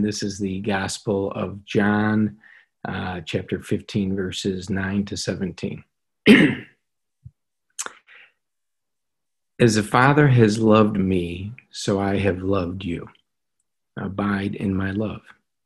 this is the Gospel of John, chapter 15, verses 9 to 17. As the Father has loved me, so I have loved you. Abide in my love.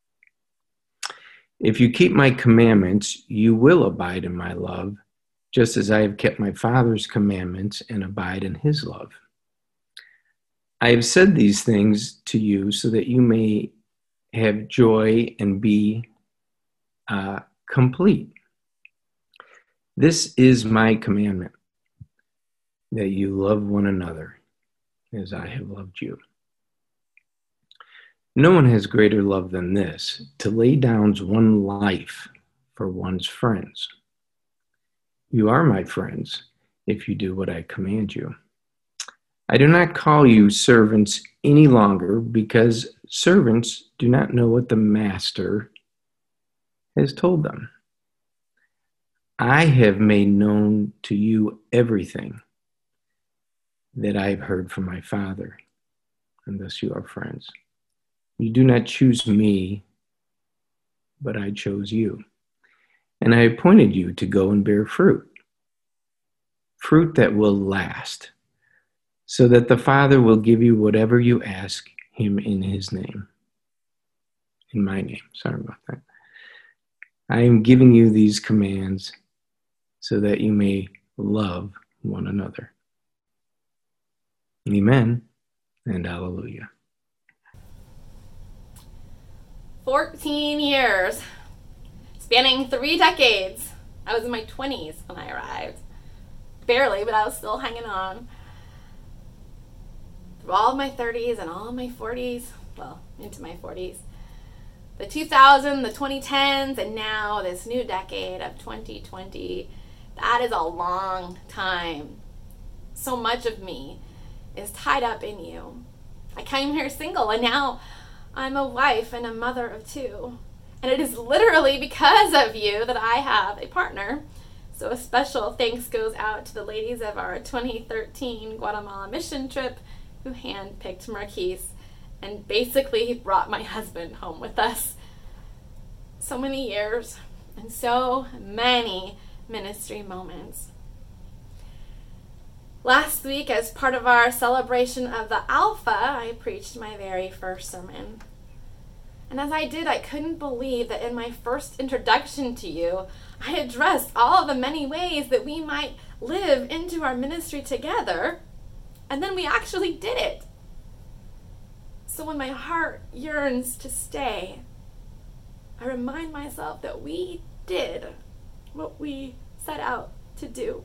If you keep my commandments, you will abide in my love, just as I have kept my Father's commandments and abide in his love. I have said these things to you so that you may have joy and be complete. This is my commandment, that you love one another as I have loved you. No one has greater love than this, to lay down one's life for one's friends. You are my friends if you do what I command you. I do not call you servants any longer, because servants do not know what the master has told them. I have made known to you everything that I have heard from my Father, and thus you are friends. You do not choose me, but I chose you. And I appointed you to go and bear fruit that will last, so that the Father will give you whatever you ask him in his name. In my name, sorry about that. I am giving you these commands so that you may love one another. Amen and hallelujah. 14 years, spanning 3 decades. I was in my 20s when I arrived. Barely, but I was still hanging on. Through all of my 30s and all of my 40s, well, into my 40s. The 2000s, the 2010s, and now this new decade of 2020. That is a long time. So much of me is tied up in you. I came here single, and now I'm a wife and a mother of 2. And it is literally because of you that I have a partner. So a special thanks goes out to the ladies of our 2013 Guatemala mission trip who handpicked Marquise and basically brought my husband home with us. So many years and so many ministry moments. Last week, as part of our celebration of the Alpha, I preached my very first sermon. And as I did, I couldn't believe that in my first introduction to you, I addressed all of the many ways that we might live into our ministry together, and then we actually did it. So when my heart yearns to stay, I remind myself that we did what we set out to do.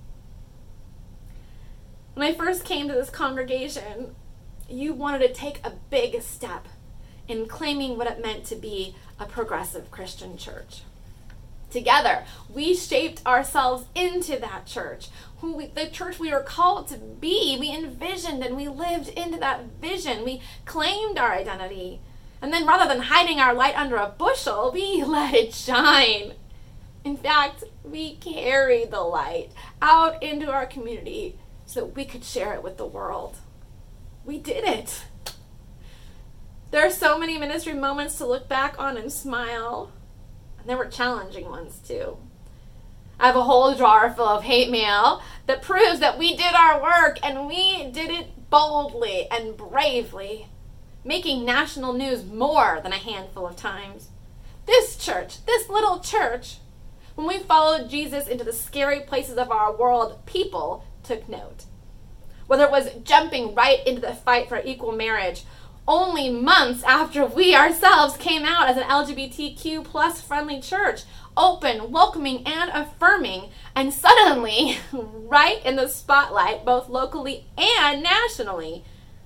When I first came to this congregation, you wanted to take a big step in claiming what it meant to be a progressive Christian church. Together, we shaped ourselves into that church, the church we were called to be. We envisioned and we lived into that vision. We claimed our identity. And then rather than hiding our light under a bushel, we let it shine. In fact, we carried the light out into our community so that we could share it with the world. We did it. There are so many ministry moments to look back on and smile. And there were challenging ones too. I have a whole drawer full of hate mail that proves that we did our work and we did it boldly and bravely, making national news more than a handful of times. This church, this little church, when we followed Jesus into the scary places of our world, people took note. Whether it was jumping right into the fight for equal marriage, only months after we ourselves came out as an LGBTQ plus friendly church, open, welcoming, and affirming, and suddenly right in the spotlight, both locally and nationally.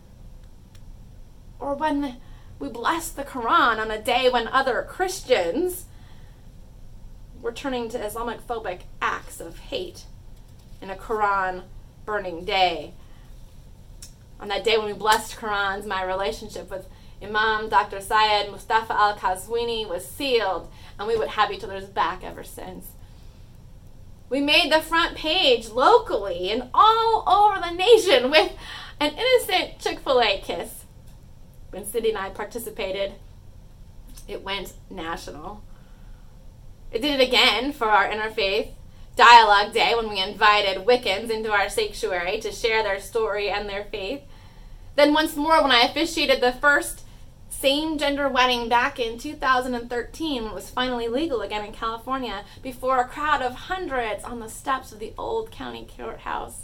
Or when we blessed the Quran on a day when other Christians were turning to Islamophobic acts of hate in a Quran burning day. On that day when we blessed Qurans, my relationship with Imam Dr. Syed Mustafa Al-Qazwini was sealed, and we would have each other's back ever since. We made the front page locally and all over the nation with an innocent Chick-fil-A kiss when Cindy and I participated It went national. It did it again for our Interfaith Dialogue Day when we invited Wiccans into our sanctuary to share their story and their faith. Then once more when I officiated the first same-gender wedding back in 2013 when it was finally legal again in California before a crowd of hundreds on the steps of the old county courthouse.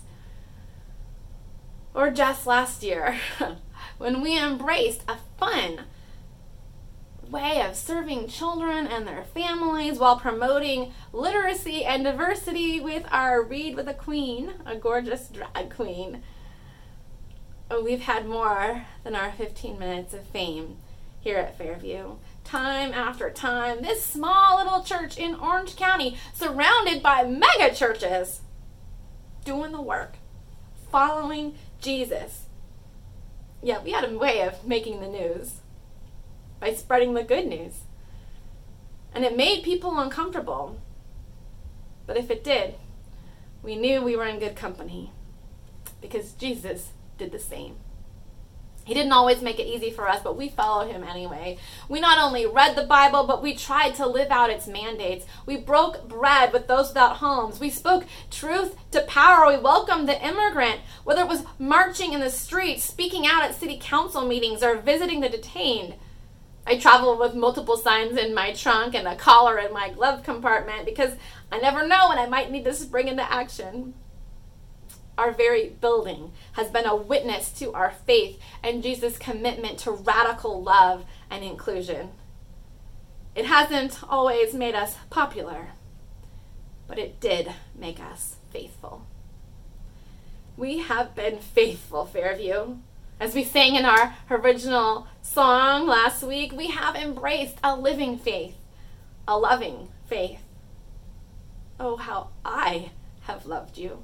Or just last year when we embraced a fun way of serving children and their families while promoting literacy and diversity with our Read with a Queen, a gorgeous drag queen. We've had more than our 15 minutes of fame here at Fairview. Time after time, this small little church in Orange County, surrounded by mega churches, doing the work, following Jesus. Yeah, we had a way of making the news by spreading the good news. And it made people uncomfortable. But if it did, we knew we were in good company because Jesus did the same. He didn't always make it easy for us, but we followed him anyway. We not only read the Bible, but we tried to live out its mandates. We broke bread with those without homes. We spoke truth to power. We welcomed the immigrant, whether it was marching in the streets, speaking out at city council meetings, or visiting the detained. I traveled with multiple signs in my trunk and a collar in my glove compartment because I never know when I might need to spring into action. Our very building has been a witness to our faith and Jesus' commitment to radical love and inclusion. It hasn't always made us popular, but it did make us faithful. We have been faithful, Fairview. As we sang in our original song last week, we have embraced a living faith, a loving faith. Oh, how I have loved you.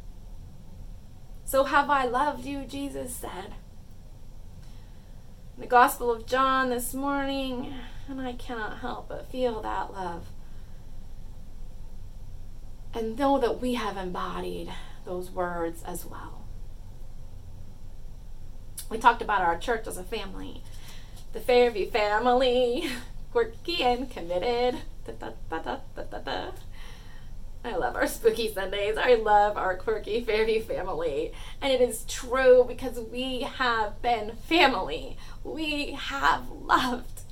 So have I loved you, Jesus said. In the Gospel of John this morning, and I cannot help but feel that love. And know that we have embodied those words as well. We talked about our church as a family. The Fairview family, quirky and committed. I love our spooky Sundays. I love our quirky Fairview family. And it is true because we have been family. We have loved.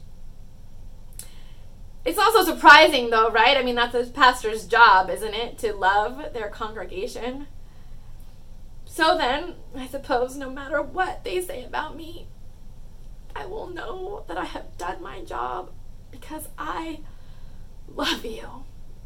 It's also surprising though, right? I mean, that's a pastor's job, isn't it? To love their congregation. So then, I suppose no matter what they say about me, I will know that I have done my job because I love you.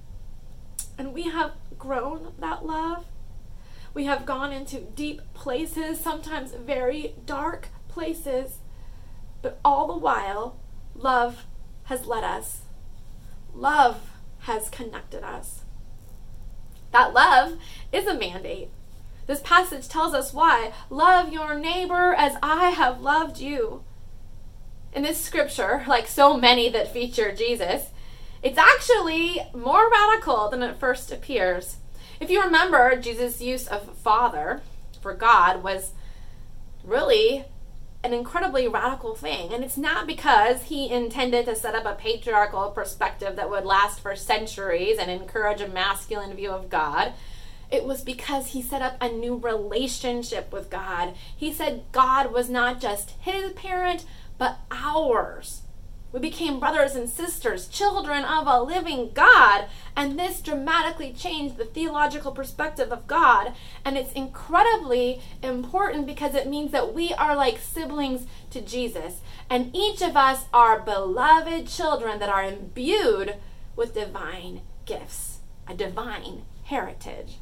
And we have grown that love. We have gone into deep places, sometimes very dark places, but all the while, love has led us. Love has connected us. That love is a mandate. This passage tells us why. Love your neighbor as I have loved you. In this scripture, like so many that feature Jesus, it's actually more radical than it first appears. If you remember, Jesus' use of Father for God was really an incredibly radical thing. And it's not because he intended to set up a patriarchal perspective that would last for centuries and encourage a masculine view of God. It was because he set up a new relationship with God. He said God was not just his parent, but ours. We became brothers and sisters, children of a living God. And this dramatically changed the theological perspective of God. And it's incredibly important because it means that we are like siblings to Jesus. And each of us are beloved children that are imbued with divine gifts, a divine heritage.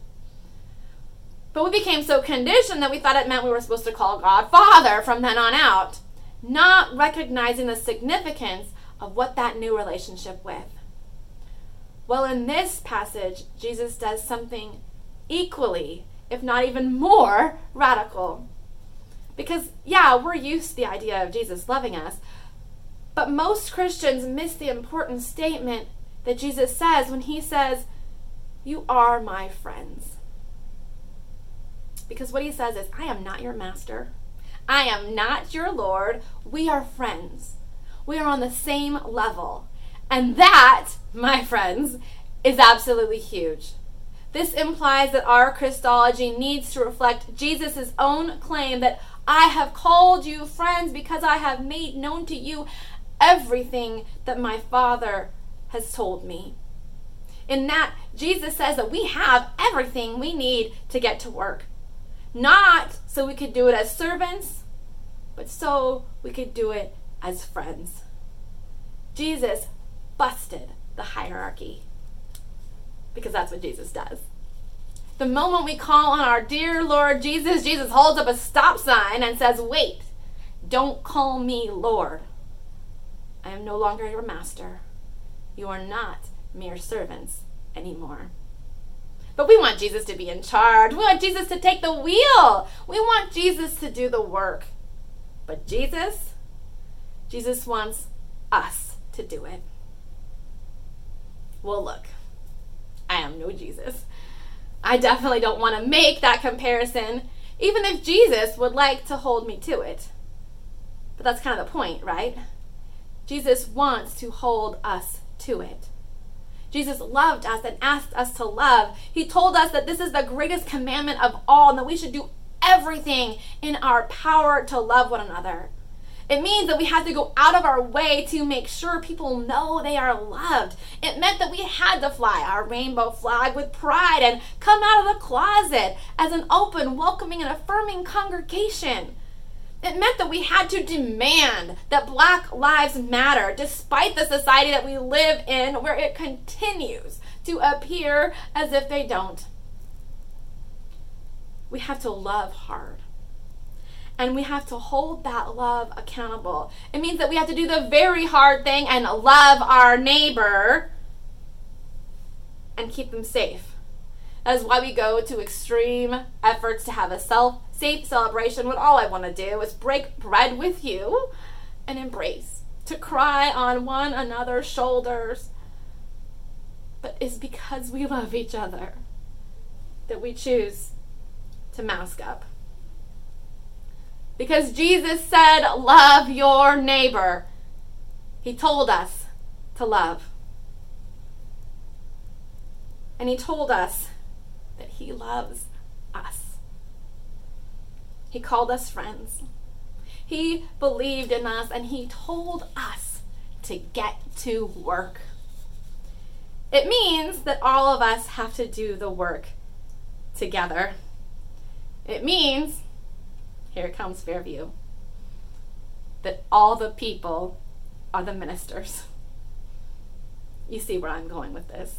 But we became so conditioned that we thought it meant we were supposed to call God Father from then on out, not recognizing the significance of what that new relationship with. Well, in this passage, Jesus does something equally, if not even more, radical. Because, yeah, we're used to the idea of Jesus loving us, but most Christians miss the important statement that Jesus says when he says, "You are my friends." Because what he says is, I am not your master. I am not your Lord. We are friends. We are on the same level. And that, my friends, is absolutely huge. This implies that our Christology needs to reflect Jesus' own claim that I have called you friends because I have made known to you everything that my Father has told me. In that, Jesus says that we have everything we need to get to work. Not so we could do it as servants, but so we could do it as friends. Jesus busted the hierarchy, because that's what Jesus does. The moment we call on our dear Lord Jesus, Jesus holds up a stop sign and says, wait, don't call me Lord. I am no longer your master. You are not mere servants anymore. But we want Jesus to be in charge. We want Jesus to take the wheel. We want Jesus to do the work. But Jesus wants us to do it. Well, look, I am no Jesus. I definitely don't want to make that comparison, even if Jesus would like to hold me to it. But that's kind of the point, right? Jesus wants to hold us to it. Jesus loved us and asked us to love. He told us that this is the greatest commandment of all, and that we should do everything in our power to love one another. It means that we have to go out of our way to make sure people know they are loved. It meant that we had to fly our rainbow flag with pride and come out of the closet as an open, welcoming, and affirming congregation. It meant that we had to demand that Black Lives Matter, despite the society that we live in, where it continues to appear as if they don't. We have to love hard. And we have to hold that love accountable. It means that we have to do the very hard thing and love our neighbor and keep them safe. That is why we go to extreme efforts to have a safe celebration when all I want to do is break bread with you and embrace, to cry on one another's shoulders. But it's because we love each other that we choose to mask up. Because Jesus said, love your neighbor. He told us to love. And he told us that he loves us. He called us friends. He believed in us, and he told us to get to work. It means that all of us have to do the work together. It means, here comes Fairview, that all the people are the ministers. You see where I'm going with this.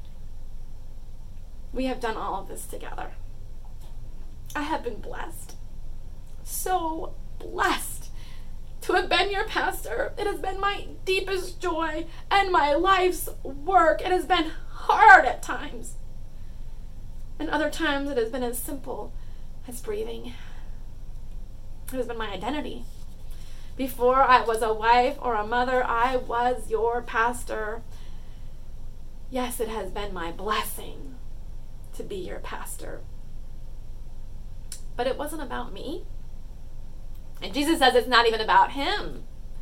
We have done all of this together. I have been blessed, so blessed to have been your pastor. It has been my deepest joy and my life's work. It has been hard at times. And other times it has been as simple as breathing. It has been my identity. Before I was a wife or a mother, I was your pastor. Yes, it has been my blessing to be your pastor. But it wasn't about me. And Jesus says it's not even about him.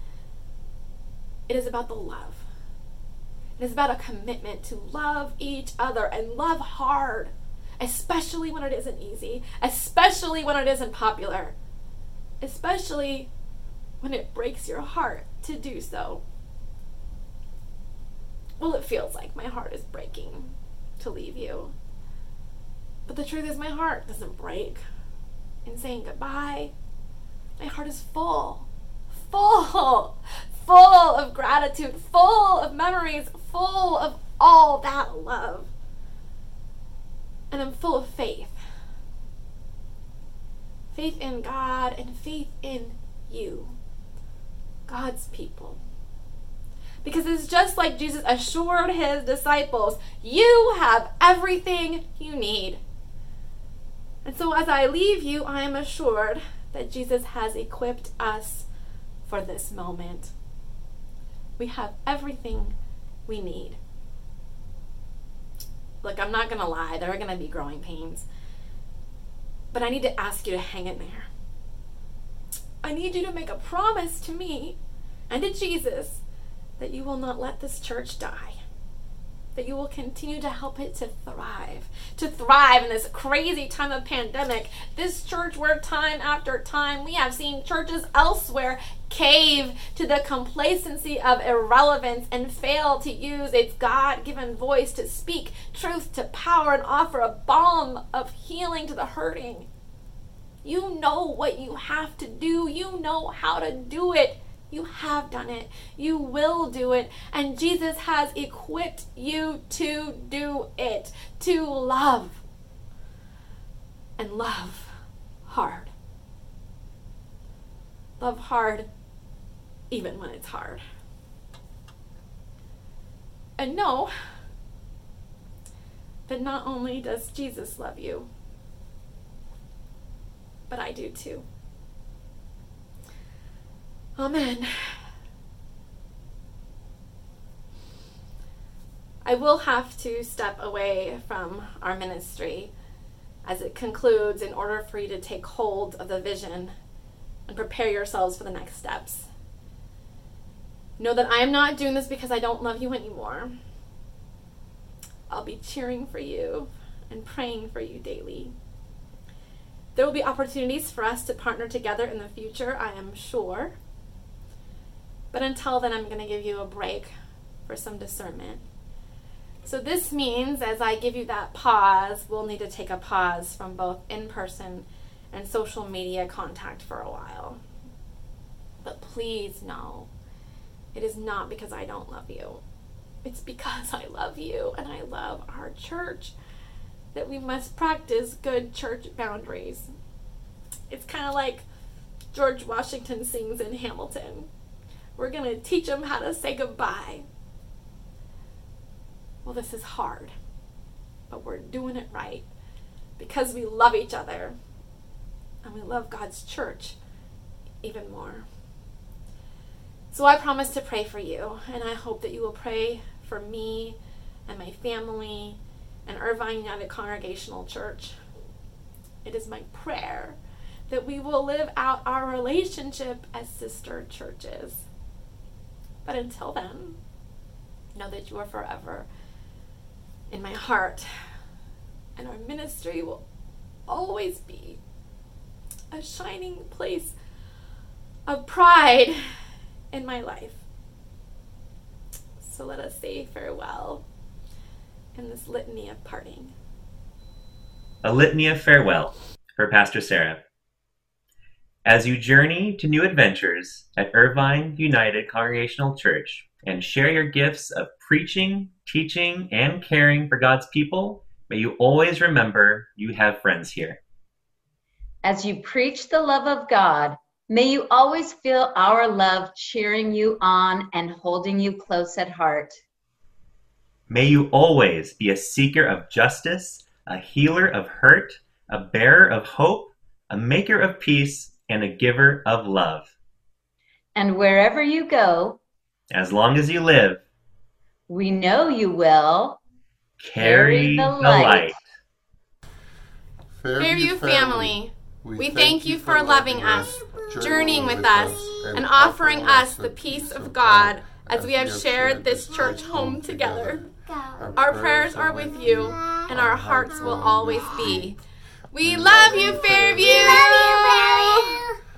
It is about the love. It is about a commitment to love each other and love hard, especially when it isn't easy, especially when it isn't popular, especially when it breaks your heart to do so. Well, it feels like my heart is breaking to leave you. But the truth is, my heart doesn't break in saying goodbye. My heart is full of gratitude, full of memories, full of all that love. And I'm full of faith. Faith in God and faith in you, God's people. Because it's just like Jesus assured his disciples, you have everything you need. And so as I leave you, I am assured that Jesus has equipped us for this moment. We have everything we need. Look, I'm not going to lie. There are going to be growing pains. But I need to ask you to hang in there. I need you to make a promise to me and to Jesus that you will not let this church die, that you will continue to help it to thrive in this crazy time of pandemic. This church where time after time we have seen churches elsewhere cave to the complacency of irrelevance and fail to use its God-given voice to speak truth to power and offer a balm of healing to the hurting. You know what you have to do. You know how to do it. You have done it. You will do it. And Jesus has equipped you to do it. To love. And love hard. Love hard even when it's hard. And know that not only does Jesus love you, but I do too. Amen. I will have to step away from our ministry as it concludes in order for you to take hold of the vision and prepare yourselves for the next steps. Know that I am not doing this because I don't love you anymore. I'll be cheering for you and praying for you daily. There will be opportunities for us to partner together in the future, I am sure. But until then, I'm going to give you a break for some discernment. So this means as I give you that pause, we'll need to take a pause from both in-person and social media contact for a while. But please know, it is not because I don't love you. It's because I love you and I love our church that we must practice good church boundaries. It's kind of like George Washington sings in Hamilton. We're going to teach them how to say goodbye. Well, this is hard, but we're doing it right because we love each other and we love God's church even more. So I promise to pray for you, and I hope that you will pray for me and my family and Irvine United Congregational Church. It is my prayer that we will live out our relationship as sister churches. But until then, know that you are forever in my heart, and our ministry will always be a shining place of pride in my life. So let us say farewell in this litany of parting. A litany of farewell for Pastor Sarah. As you journey to new adventures at Irvine United Congregational Church and share your gifts of preaching, teaching, and caring for God's people, may you always remember you have friends here. As you preach the love of God, may you always feel our love cheering you on and holding you close at heart. May you always be a seeker of justice, a healer of hurt, a bearer of hope, a maker of peace, and a giver of love. And wherever you go, as long as you live, we know you will carry the light. Fairview family, we thank you for loving us, journeying with us, and offering us the peace of God as we have shared this church home together. Our prayers are with you, and our hearts will always be. We love you, Fairview! We love you, Fairview!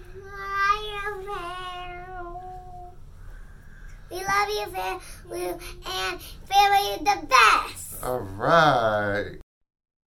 We love you, Fairview, and Fairview the best! All right.